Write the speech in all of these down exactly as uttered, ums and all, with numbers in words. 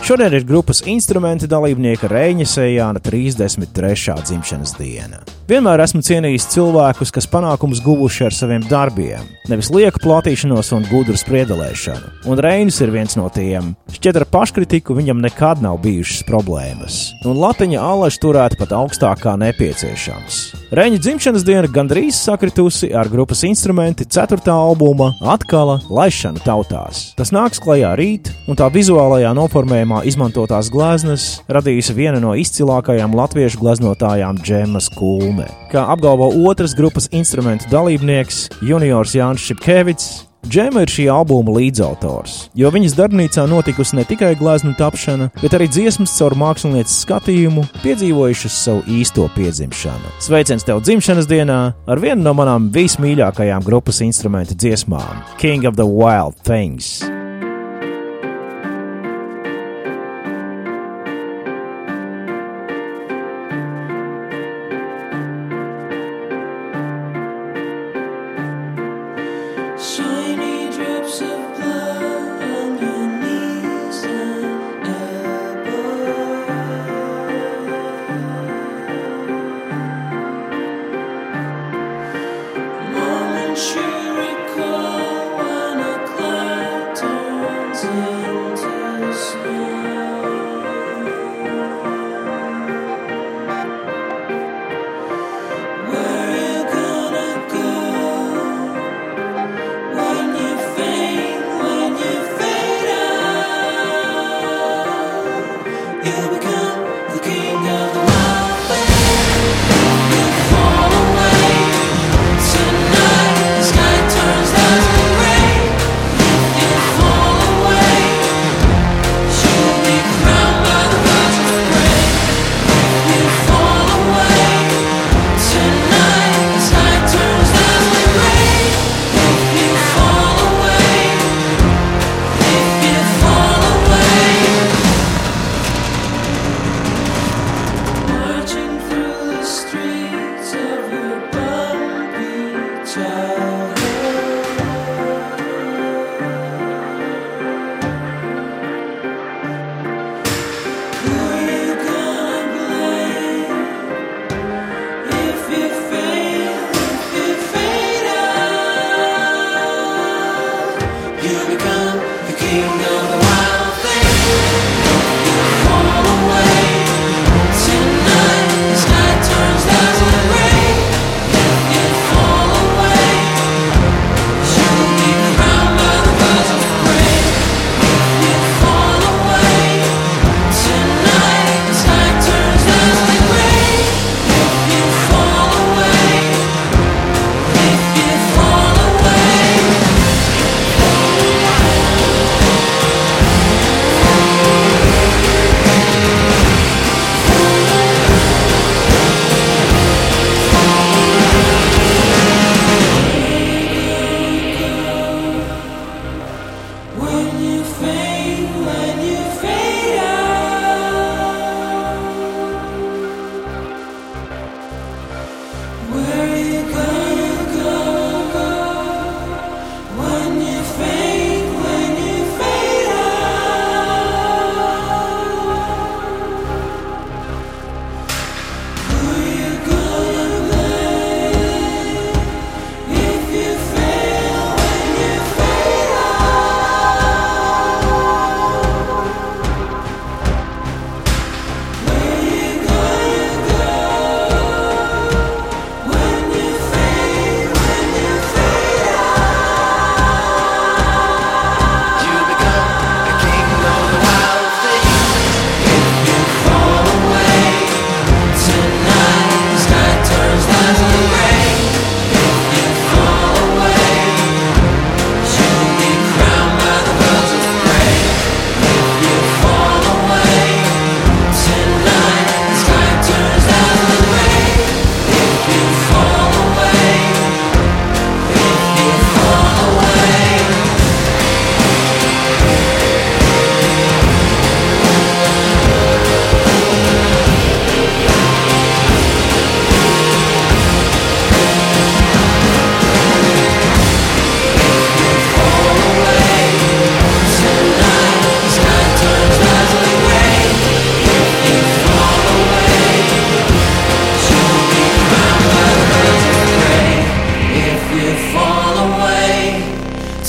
Šodien ir grupas Instrumenti dalībnieka Reiņa Sējāna trīsdesmit trešā dzimšanas diena. Vienmēr esmu cienījis cilvēkus, kas panākumus guvuši ar saviem darbiem, nevis lieku platīšanos un gudru spriedelēšanu. Un Reinis ir viens no tiem. Šķiet, ar paškritiku viņam nekad nav bijušas problēmas. Un latiņa allaž turētu pat augstāk kā nepieciešams. Reiņa dzimšanas diena gandrīz sakritusi ar grupas Instrumenti ceturtā albuma Atkala laišanu tautās. Tas nāks klajā rīt, un tā vizuālajā noformējumā izmantotās gleznas radījusi viena no izcilākajām latviešu gleznotājām Džemas Kulme. Kā apgalvo otras grupas Instrumentu dalībnieks juniors Jānis Šipkevits, Džema ir šī albuma līdzautors, jo viņas darbnīcā notikusi ne tikai gleznu tapšana, bet arī dziesmas caur mākslinieces skatījumu piedzīvojušas savu īsto piedzimšanu. Sveiciens tev dzimšanas dienā ar vienu no manām vismīļākajām grupas Instrumentu dziesmām – King of the Wild Things. She recalled when a cloud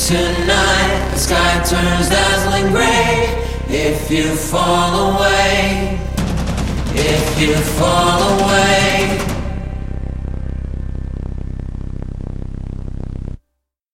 tonight, the sky turns dazzling gray. If you fall away, if you fall away.